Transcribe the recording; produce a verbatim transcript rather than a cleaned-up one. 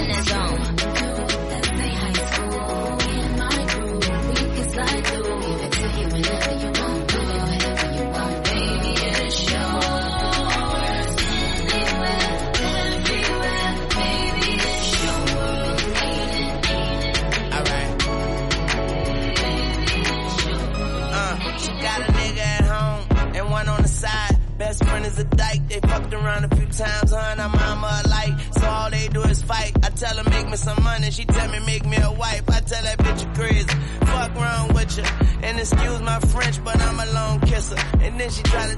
in that zone. That ain't high school. Me and my crew, we can slide through. Give it to you whenever you want, do it whenever you want, baby. It's yours. Anywhere, everywhere, baby. It's your world. Ain't it, ain't it? Alright. Uh, she got a nigga at home and one on the side. Best friend is a dyke. They fucked around a few times, her and her mama alike. So all they do is fight. I tell her make me some money, she tell me make me a wife. I tell that bitch you crazy. Fuck wrong with you. And excuse my French, but I'm a lone kisser. And then she try to